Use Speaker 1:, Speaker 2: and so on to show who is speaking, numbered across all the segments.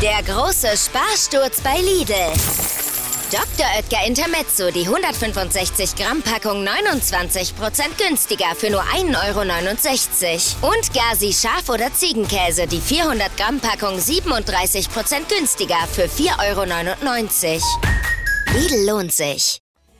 Speaker 1: Der große Sparsturz bei Lidl. Dr. Oetker Intermezzo, die 165 Gramm Packung 29% günstiger für nur 1,69 €. Und Gazi Schaf- oder Ziegenkäse, die 400 Gramm Packung 37% günstiger für 4,99 €. Lidl lohnt sich.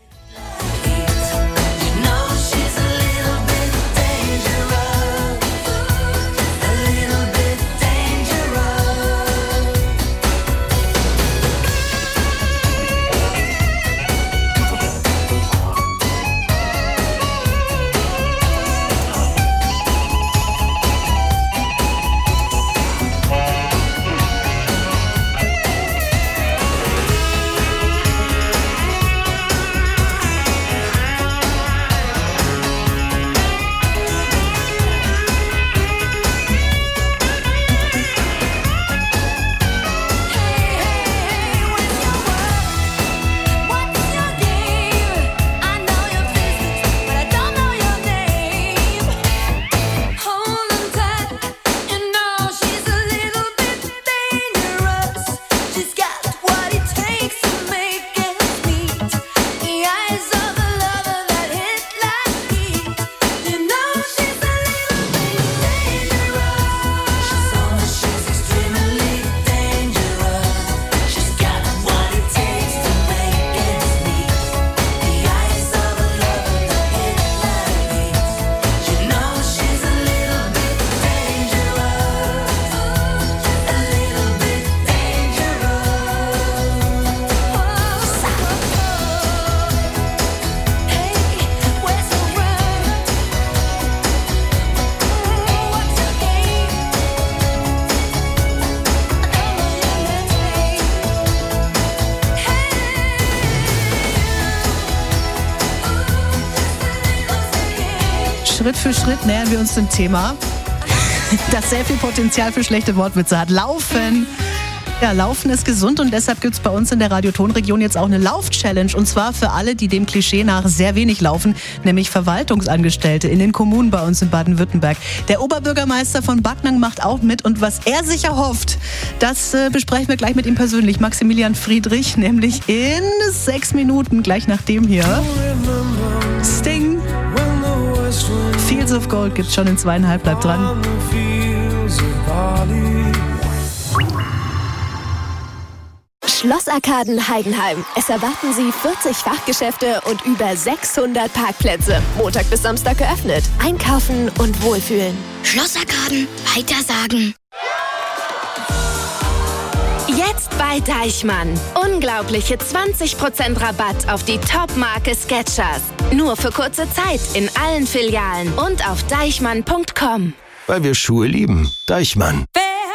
Speaker 2: Schritt für Schritt nähern wir uns dem Thema, das sehr viel Potenzial für schlechte Wortwitze hat. Laufen. Ja, Laufen ist gesund und deshalb gibt es bei uns in der Radiotonregion jetzt auch eine Lauf-Challenge. Und zwar für alle, die dem Klischee nach sehr wenig laufen, nämlich Verwaltungsangestellte in den Kommunen bei uns in Baden-Württemberg. Der Oberbürgermeister von Backnang macht auch mit und was er sich erhofft, das besprechen wir gleich mit ihm persönlich. Maximilian Friedrich, nämlich in 6 Minuten, gleich nach dem hier. Sting. Fields of Gold gibt's schon in 2,5, bleibt dran.
Speaker 3: Schlossarkaden Heidenheim. Es erwarten Sie 40 Fachgeschäfte und über 600 Parkplätze. Montag bis Samstag geöffnet. Einkaufen und wohlfühlen.
Speaker 1: Schlossarkaden, weitersagen.
Speaker 3: Jetzt bei Deichmann. Unglaubliche 20% Rabatt auf die Top-Marke Skechers. Nur für kurze Zeit in allen Filialen und auf deichmann.com.
Speaker 4: Weil wir Schuhe lieben. Deichmann.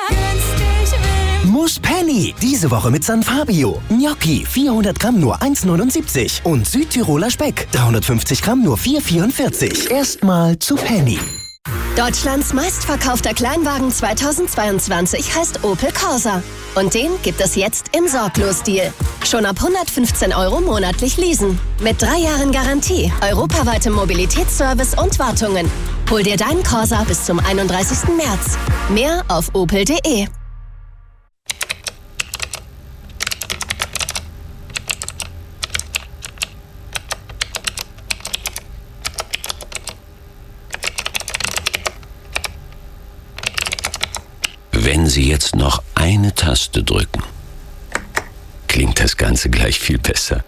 Speaker 4: Muss Penny. Diese Woche mit San Fabio. Gnocchi 400 Gramm nur 1,79. Und Südtiroler Speck 350 Gramm nur 4,44. Erstmal zu Penny.
Speaker 3: Deutschlands meistverkaufter Kleinwagen 2022 heißt Opel Corsa. Und den gibt es jetzt im Sorglos-Deal. Schon ab 115 € monatlich leasen. Mit 3 Jahren Garantie, europaweitem Mobilitätsservice und Wartungen. Hol dir deinen Corsa bis zum 31. März. Mehr auf opel.de.
Speaker 5: Wenn Sie jetzt noch eine Taste drücken, klingt das Ganze gleich viel besser.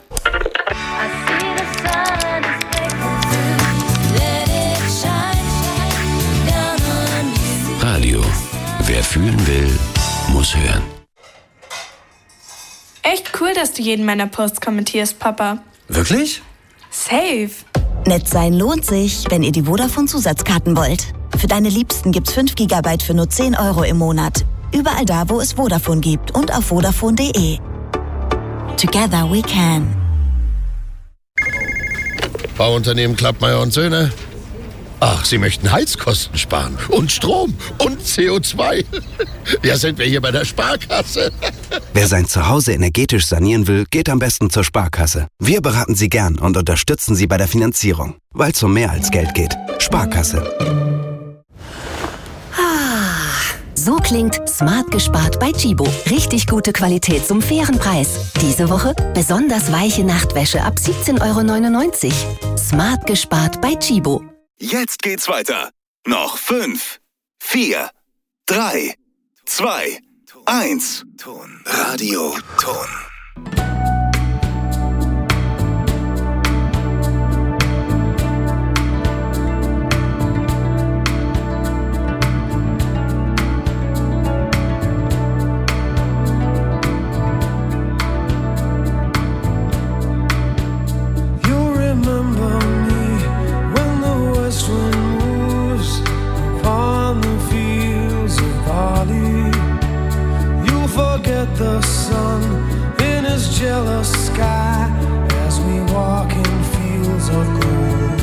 Speaker 5: Radio. Wer fühlen will, muss hören.
Speaker 6: Echt cool, dass du jeden meiner Posts kommentierst, Papa.
Speaker 7: Wirklich?
Speaker 6: Safe.
Speaker 8: Nett sein lohnt sich, wenn ihr die Vodafone-Zusatzkarten wollt. Für deine Liebsten gibt's 5 GB für nur 10 € im Monat. Überall da, wo es Vodafone gibt und auf vodafone.de. Together we can.
Speaker 9: Bauunternehmen Klappmeier und Söhne. Ach, Sie möchten Heizkosten sparen und Strom und CO2. Ja, sind wir hier bei der Sparkasse.
Speaker 10: Wer sein Zuhause energetisch sanieren will, geht am besten zur Sparkasse. Wir beraten Sie gern und unterstützen Sie bei der Finanzierung, weil es um mehr als Geld geht. Sparkasse.
Speaker 3: So klingt smart gespart bei Tchibo. Richtig gute Qualität zum fairen Preis. Diese Woche besonders weiche Nachtwäsche ab 17,99 €. Smart gespart bei Tchibo.
Speaker 7: Jetzt geht's weiter. Noch 5, 4, 3, 2, 1. Radio Ton.
Speaker 11: The sun in his jealous sky as we walk in fields of gold.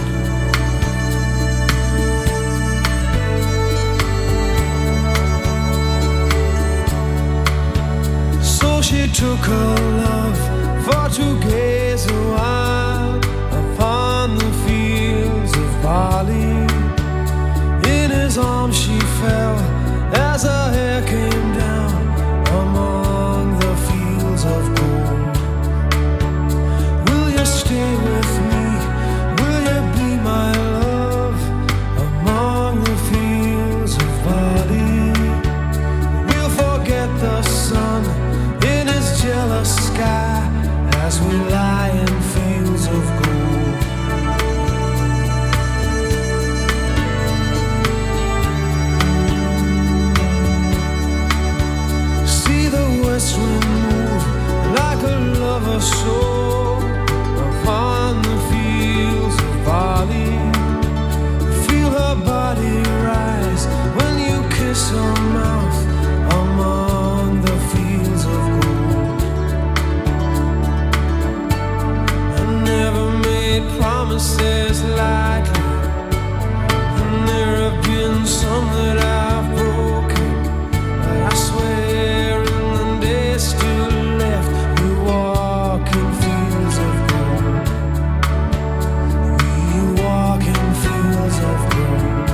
Speaker 11: So she took her love for to gaze a while upon the fields of barley. In his arms she fell as her hair came down among the fields of gold. Will you stay with me? Will you be my love among the fields of barley? We'll forget the sun in his jealous sky as we lie in fields of gold. West wind move like a lover's soul upon the fields of barley. Feel her body rise when you kiss her mouth among the fields of gold. I never made promises lightly, and there have been some that I've broken, but I swear still left, we walk in fields of gold. We walk in fields of gold.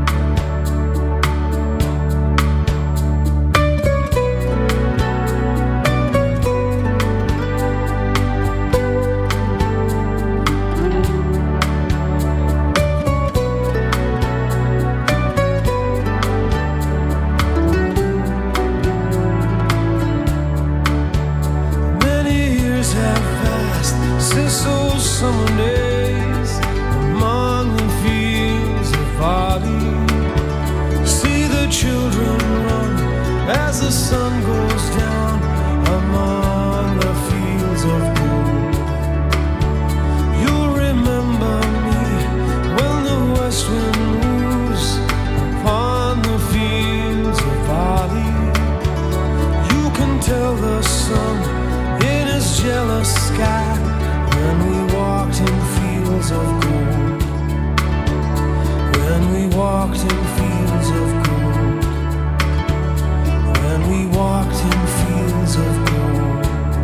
Speaker 11: Since those summer days among the fields of barley, see the children run as the sun goes down among the fields of gold. You'll remember me when the west wind moves upon the fields of barley. You can tell the sun in his jealous sky when we walked in fields of gold. When we walked in fields of gold. When we walked in fields of gold.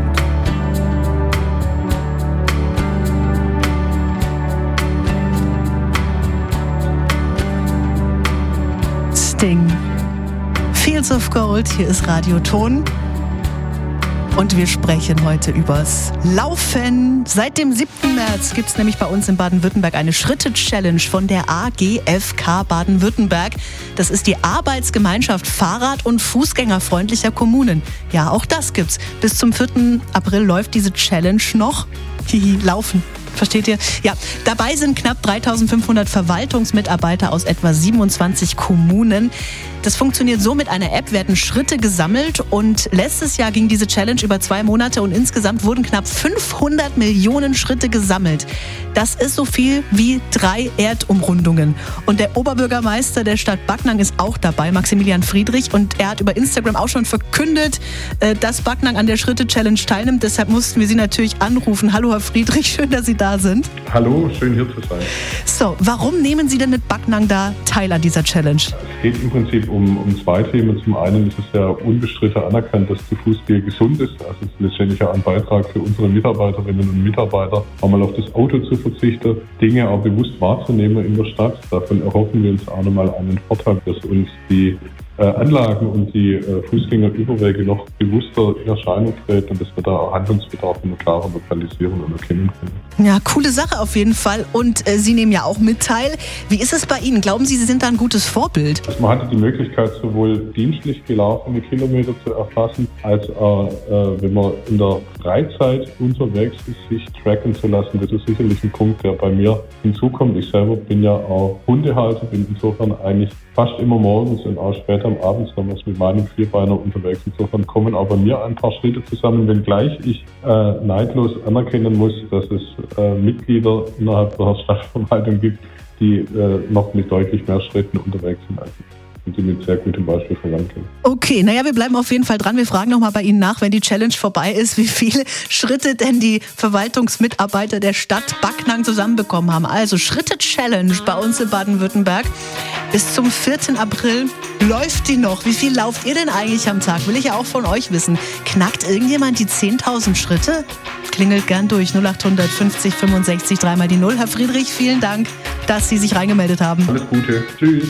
Speaker 2: Sting. Fields of Gold, hier ist Radio Ton. Und wir sprechen heute übers Laufen. Seit dem 7. März gibt es nämlich bei uns in Baden-Württemberg eine Schritte-Challenge von der AGFK Baden-Württemberg. Das ist die Arbeitsgemeinschaft Fahrrad- und Fußgängerfreundlicher Kommunen. Ja, auch das gibt's. Bis zum 4. April läuft diese Challenge noch. Laufen. Versteht ihr? Ja, dabei sind knapp 3.500 Verwaltungsmitarbeiter aus etwa 27 Kommunen. Das funktioniert so: mit einer App werden Schritte gesammelt und letztes Jahr ging diese Challenge über 2 Monate und insgesamt wurden knapp 500 Millionen Schritte gesammelt. Das ist so viel wie 3 Erdumrundungen. Und der Oberbürgermeister der Stadt Backnang ist auch dabei, Maximilian Friedrich, und er hat über Instagram auch schon verkündet, dass Backnang an der Schritte-Challenge teilnimmt. Deshalb mussten wir Sie natürlich anrufen. Hallo Herr Friedrich, schön, dass Sie da sind.
Speaker 12: Hallo, schön hier zu sein.
Speaker 2: So, warum nehmen Sie denn mit Backnang da teil an dieser Challenge?
Speaker 12: Es geht im Prinzip um 2 Themen. Zum einen ist es ja unbestritten anerkannt, dass zu Fuß gehen gesund ist. Also es ist letztendlich auch ein Beitrag für unsere Mitarbeiterinnen und Mitarbeiter, auch mal auf das Auto zu verzichten, Dinge auch bewusst wahrzunehmen in der Stadt. Davon erhoffen wir uns auch nochmal einen Vorteil, dass uns die Anlagen und die Fußgängerüberwege noch bewusster in Erscheinung treten und dass wir da auch Handlungsbedarf in einer klaren Lokalisierung und erkennen können.
Speaker 2: Ja, coole Sache auf jeden Fall. Und Sie nehmen ja auch mit teil. Wie ist es bei Ihnen? Glauben Sie, Sie sind da ein gutes Vorbild?
Speaker 12: Man hatte die Möglichkeit, sowohl dienstlich gelaufene Kilometer zu erfassen, als auch, wenn man in der Freizeit unterwegs ist, sich tracken zu lassen. Das ist sicherlich ein Punkt, der bei mir hinzukommt. Ich selber bin ja auch Hundehalter, bin insofern eigentlich fast immer morgens und auch später am Abend damals mit meinem Vierbeiner unterwegs. Insofern kommen auch bei mir ein paar Schritte zusammen, wenngleich ich neidlos anerkennen muss, dass es Mitglieder innerhalb der Stadtverwaltung gibt, die noch mit deutlich mehr Schritten unterwegs sind als ich. Und die mit sehr gutem Beispiel vorankommen.
Speaker 2: Okay, naja, wir bleiben auf jeden Fall dran. Wir fragen nochmal bei Ihnen nach, wenn die Challenge vorbei ist, wie viele Schritte denn die Verwaltungsmitarbeiter der Stadt Backnang zusammenbekommen haben. Also Schritte-Challenge bei uns in Baden-Württemberg. Bis zum 4. April läuft die noch. Wie viel lauft ihr denn eigentlich am Tag? Will ich ja auch von euch wissen. Knackt irgendjemand die 10.000 Schritte? Klingelt gern durch 0800 50 65 3 mal die 0. Herr Friedrich, vielen Dank, dass Sie sich reingemeldet haben.
Speaker 12: Alles Gute. Tschüss.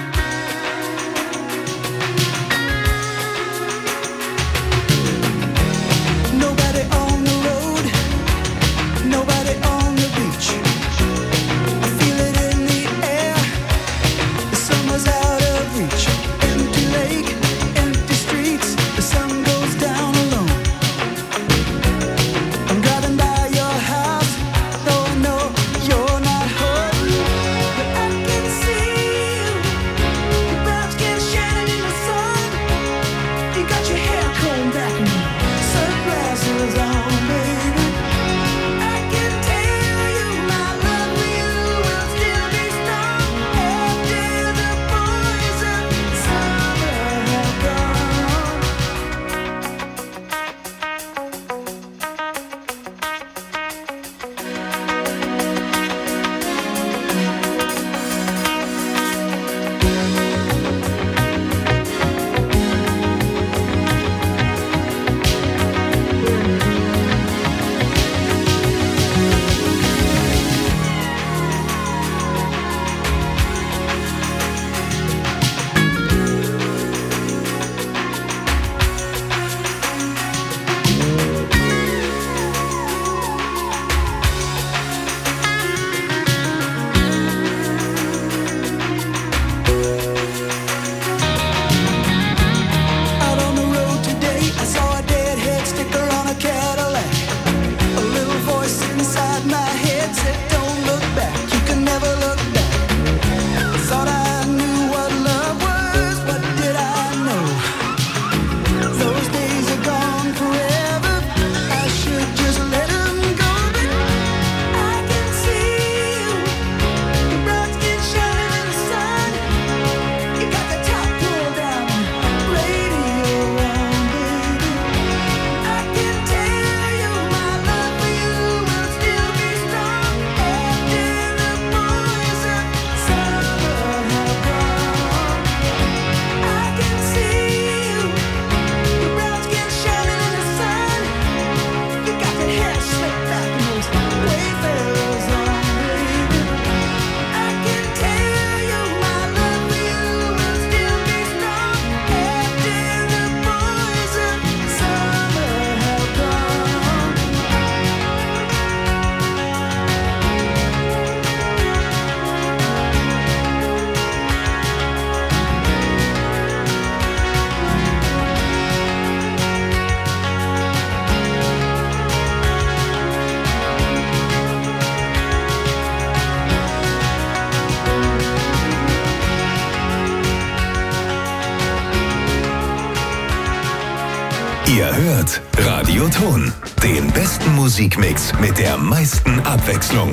Speaker 7: Ihr hört Radio Ton, den besten Musikmix mit der meisten Abwechslung.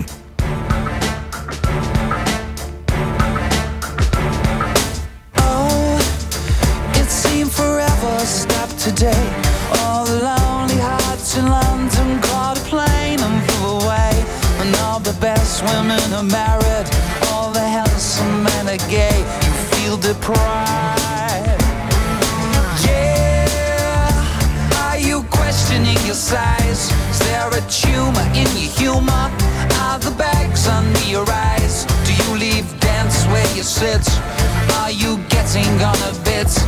Speaker 11: Oh, it seemed forever stopped today. All the lonely hearts in London caught a plane and flew away. And all the best women are married, all the handsome men are gay. You feel deprived. Questioning your size, is there a tumor in your humor? Are the bags under your eyes? Do you leave dance where you sit? Are you getting on a bit?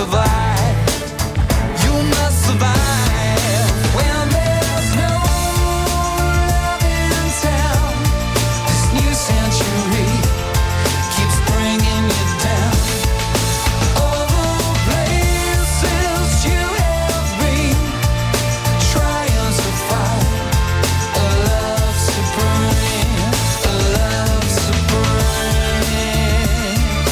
Speaker 11: survive. You must survive. When there's no love in town, this new century keeps bringing you down. All the places you have been, trying to find a love supreme, a love supreme.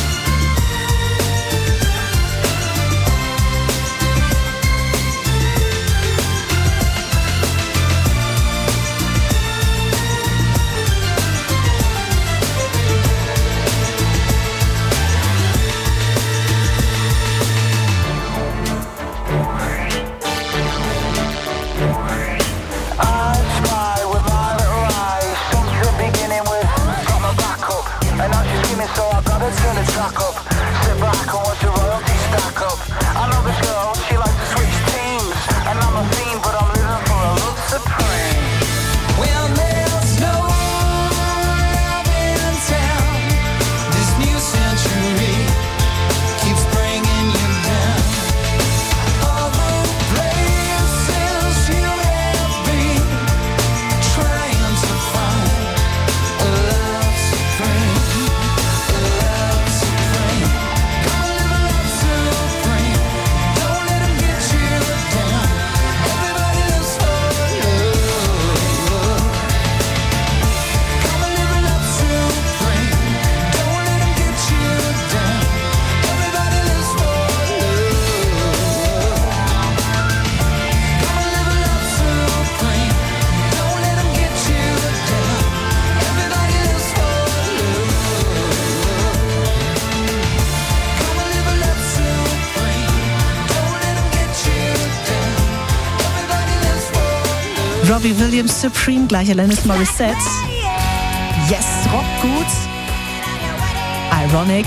Speaker 11: I spy with my little eyes, something beginning with got my back up, and now she's screaming, so I gotta turn the track up. Sit back and watch the royalty stack up. I know this girl, she likes to switch teams, and I'm a fiend, but I'm living for a love supreme. When there's no love in town, this new century keeps bringing you down. All the places you have been, trying to find a love supreme, a love supreme. Come live a love supreme. Don't let 'em get you down. Everybody lives for love. Come live a love supreme. Don't let 'em get you down. Everybody lives for love. Come live a love supreme. Don't let 'em get you down. Everybody lives for love. Come live a love supreme. Don't let 'em get you down. Everybody lives for love.
Speaker 2: Robbie Williams, Supreme, gleich Alanis Morissette. Yes, Rock gut. Ironic.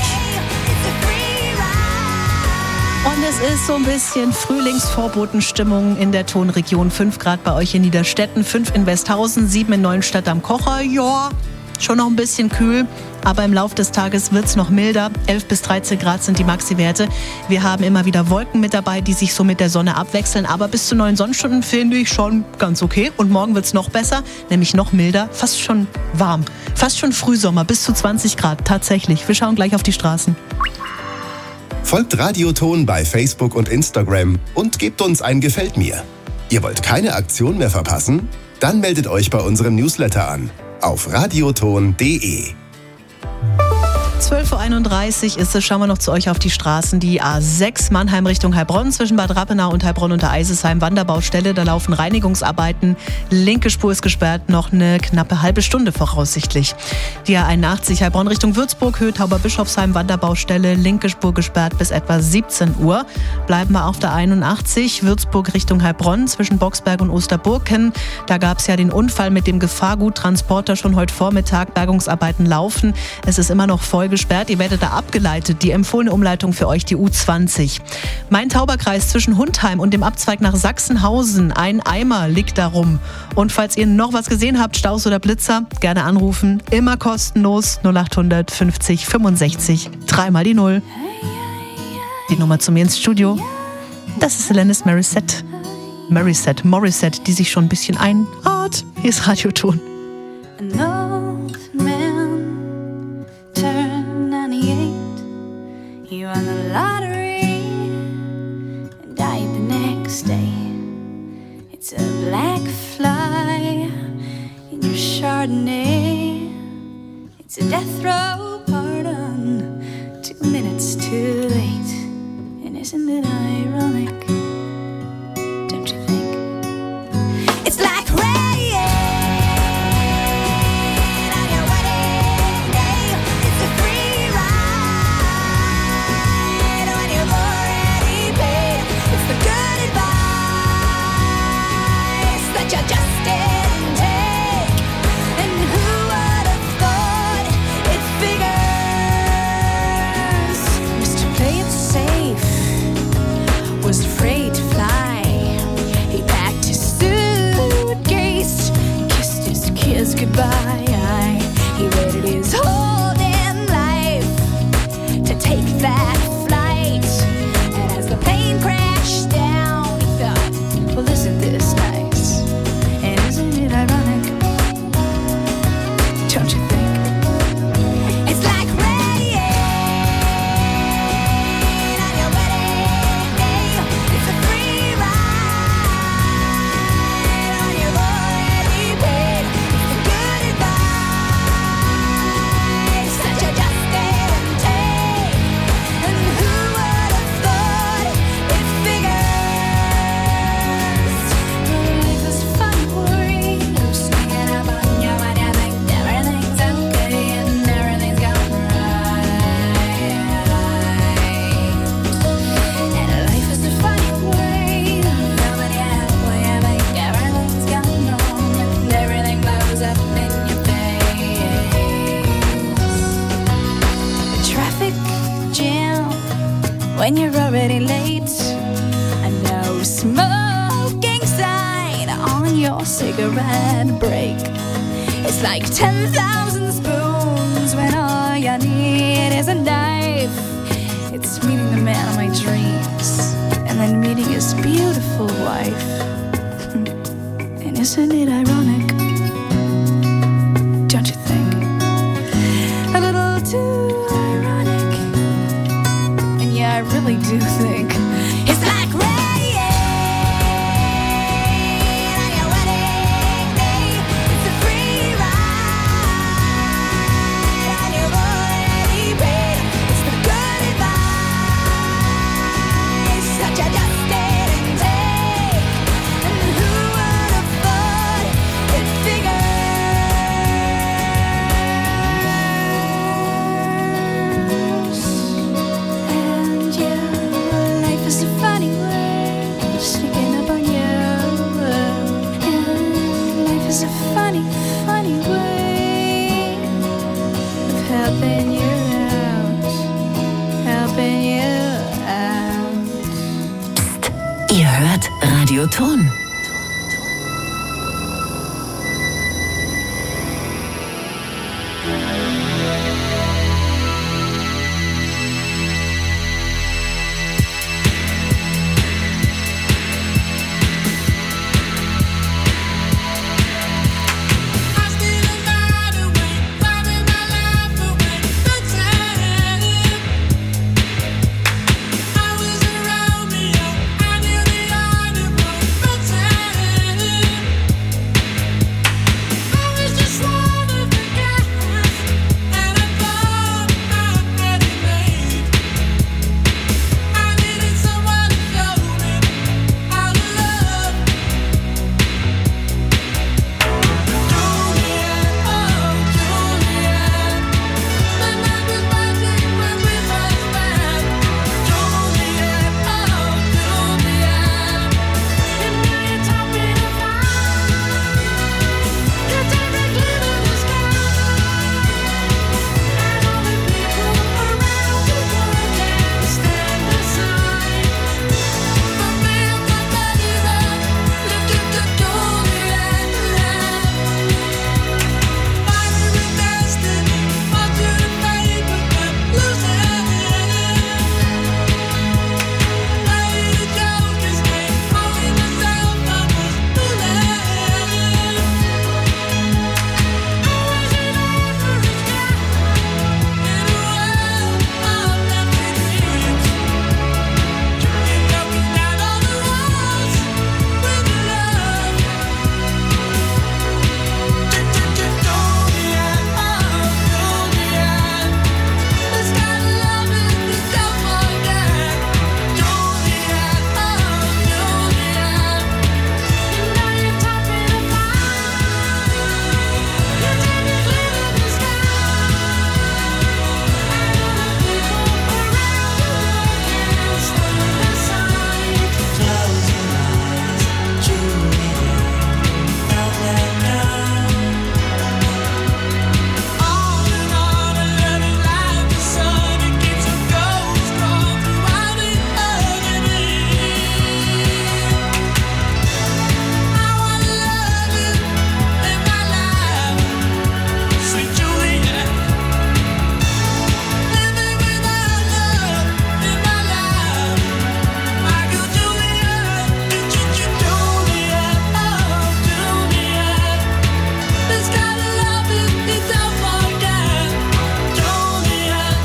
Speaker 2: Und es ist so ein bisschen Frühlingsvorbotenstimmung in der Tonregion. 5 Grad bei euch in Niederstetten, 5 in Westhausen, 7 in Neuenstadt am Kocher. Ja, schon noch ein bisschen kühl, aber im Laufe des Tages wird es noch milder. 11 bis 13 Grad sind die Maxi-Werte. Wir haben immer wieder Wolken mit dabei, die sich so mit der Sonne abwechseln. Aber bis zu 9 Sonnenstunden finde ich schon ganz okay. Und morgen wird es noch besser, nämlich noch milder, fast schon warm. Fast schon Frühsommer, bis zu 20 Grad, tatsächlich. Wir schauen gleich auf die Straßen.
Speaker 13: Folgt Radioton bei Facebook und Instagram und gebt uns ein Gefällt mir. Ihr wollt keine Aktion mehr verpassen? Dann meldet euch bei unserem Newsletter an auf radioton.de.
Speaker 2: 12.31 Uhr ist es, schauen wir noch zu euch auf die Straßen. Die A6 Mannheim Richtung Heilbronn, zwischen Bad Rappenau und Heilbronn unter Eisesheim, Wanderbaustelle, da laufen Reinigungsarbeiten. Linke Spur ist gesperrt, noch eine knappe halbe Stunde voraussichtlich. Die A81 Heilbronn Richtung Würzburg, Höhe Tauberbischofsheim, Wanderbaustelle, linke Spur gesperrt bis etwa 17 Uhr. Bleiben wir auf der 81 Würzburg Richtung Heilbronn, zwischen Boxberg und Osterburken. Da gab es ja den Unfall mit dem Gefahrguttransporter schon heute Vormittag. Bergungsarbeiten laufen. Es ist immer noch voll gesperrt. Ihr werdet da abgeleitet. Die empfohlene Umleitung für euch die U20. Main-Tauber-Kreis zwischen Hundheim und dem Abzweig nach Sachsenhausen. Ein Eimer liegt da rum. Und falls ihr noch was gesehen habt, Staus oder Blitzer, gerne anrufen. Immer kostenlos 0800 50 65 3 mal die 0. Die Nummer zu mir ins Studio. Das ist Alanis Morissette, die sich schon ein bisschen einart. Hier ist Radioton.
Speaker 14: An old man turned 98. He won the lottery and died the next day. It's a black fly in your Chardonnay. It's a death row pardon, 2 minutes too late. And isn't it ironic? Don't you think? It's like rain on your wedding day. It's a free ride when you've already paid. It's the good advice that you just didn't take. And who would have thought it figures? Just to play it safe, when you're already late. A no smoking sign on your cigarette break. It's like 10,000 spoons when all you need is a knife. It's meeting the man of my dreams and then meeting his beautiful wife. And isn't it ironic? Don't you think? A little too ironic. And yeah, I really do think it's like rain on your wedding day. It's a free ride on your already paid. It's the good advice that you just didn't take. And who would have thought it figures? And yeah, life is a funny way sneaking up on you. And life is a funny, funny way of helping you out, helping you out.
Speaker 15: Ihr hört Radio Ton.